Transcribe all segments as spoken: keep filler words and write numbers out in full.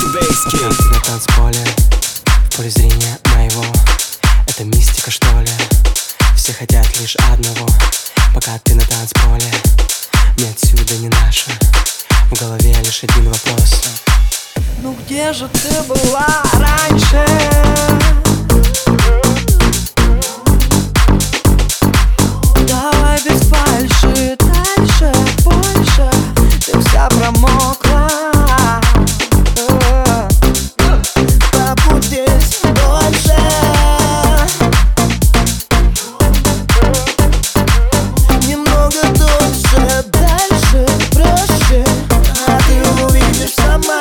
Танцы на танцполе, в поле зрения моего. Это мистика, что ли? Все хотят лишь одного. Пока ты на танцполе, мне отсюда не наше. В голове лишь один вопрос: ну где же ты была раньше? Давай без фальши, дальше, больше. Ты вся промокла. Побудь здесь дольше. Немного дольше, дальше, проще. А ты увидишь сама.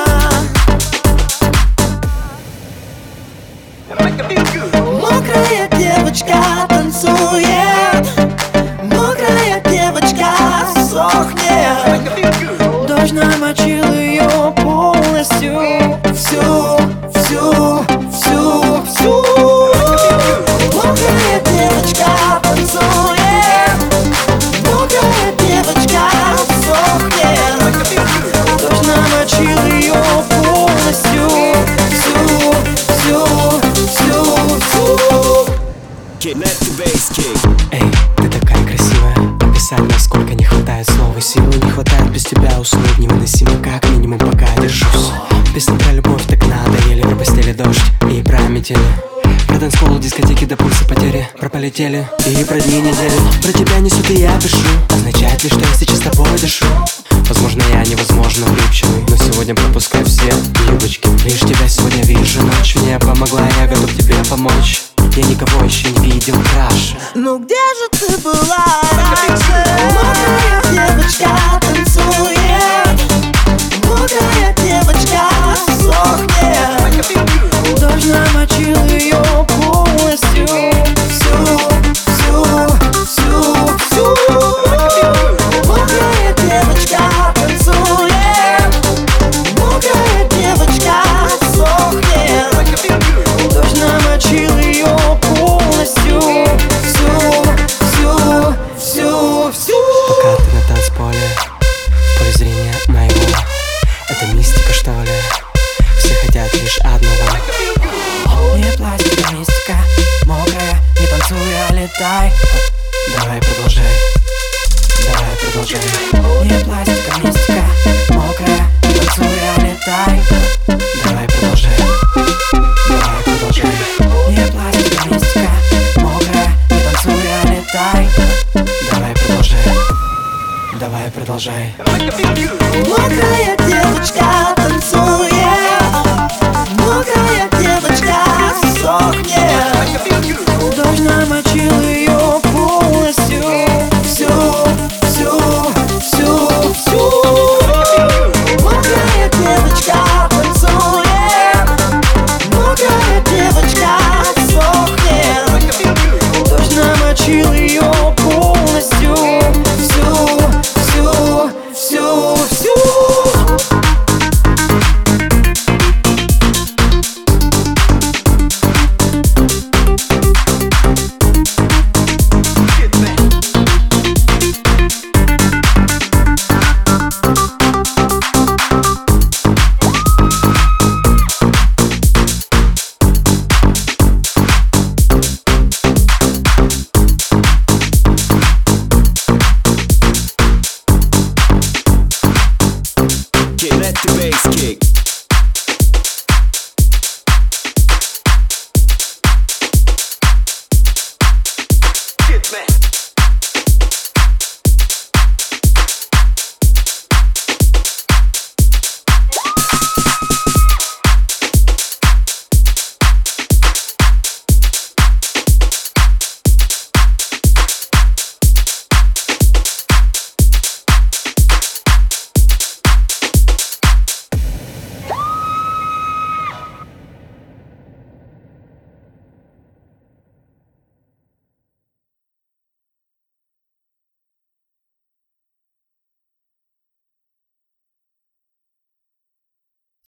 Мокрая девочка танцует, мокрая девочка сохнет. Дождь намочил ее полностью, всю, всю, всю, всю. Мокрая девочка танцует, мокрая девочка сохнет. Дождь намочил ее полностью, всю, всю, всю, всю. Эй, ты такая красивая. Описать, насколько не хватает слова, силы не хватает без тебя уснуть невыносимо, как минимум пока я держусь. Песня про любовь так надоели, про постели дождь и про метели, про танцпол, дискотеки до пульса потери, про полетели и про дни недели. Про тебя несут и я пишу. Означает ли, что я сейчас с тобой дышу? Возможно, я невозможно влюбчивый, но сегодня пропускай все юбочки. Лишь тебя сегодня вижу, ночь мне помогла, я готов тебе помочь. Я никого еще не видел краше. Ну где же ты была раньше? Мокрая девочка танцует, мокрая девочка сохнет. Дождь намочил ее полностью, всю, всю, всю, всю. Мокрая девочка танцует, мокрая девочка сохнет. Дождь намочил ее полностью, всю, всю, всю, всю. Пока ты на танцполе, в поле зрения моего. Это мистика, что ли? Все хотят лишь одного. Не пластика, мистика, мокрая, не танцуй, а летай. Давай продолжай, давай продолжай. Не пластика, мистика, мокрая, не танцуй, а летай. Давай продолжай, давай продолжай. Не пластика, мистика, мокрая, не танцуй, а летай. Давай продолжай, давай продолжай. Мокрая девочка